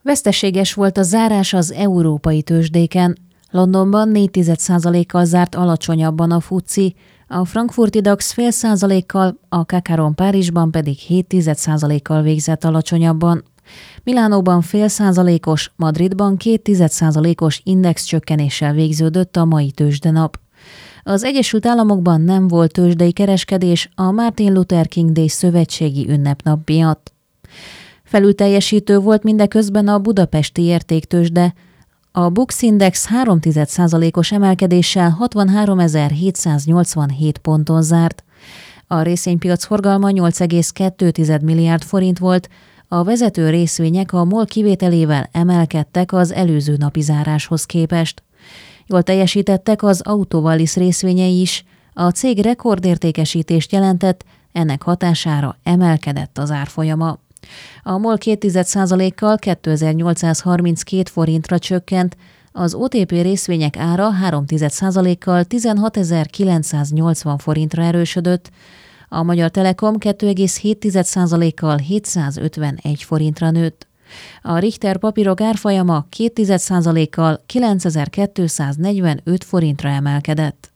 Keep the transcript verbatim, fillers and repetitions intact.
Veszteséges volt a zárás az európai tőzsdéken. Londonban négy egész egy százalékkal zárt alacsonyabban a fuci, a frankfurti DAX fél százalékkal, a Kakaron Párizsban pedig hét egész egy százalékkal végzett alacsonyabban. Milánóban fél százalékos, Madridban két egész egy százalékos index csökkenéssel végződött a mai tőzsdenap. Az Egyesült Államokban nem volt tőzsdei kereskedés a Martin Luther King Day szövetségi ünnepnap miatt. Felülteljesítő volt mindeközben a budapesti értéktőzsde. A Bux Index három egész egy százalékos emelkedéssel hatvanháromezer-hétszáznyolcvanhét ponton zárt. A részvénypiac forgalma nyolc egész kettő milliárd forint volt, a vezető részvények a MOL kivételével emelkedtek az előző napi záráshoz képest. Jól teljesítettek az Autovalis részvényei is, a cég rekordértékesítést jelentett, ennek hatására emelkedett az árfolyama. A MOL két egész egy százalékkal kétezer-nyolcszázharminckét forintra csökkent, az o té pé részvények ára három egész egy százalékkal tizenhatezer-kilencszáznyolcvan forintra erősödött, a Magyar Telekom két egész hét százalékkal hétszázötvenegy forintra nőtt. A Richter papírok árfolyama két egész egy százalékkal kilencezer-kétszáznegyvenöt forintra emelkedett.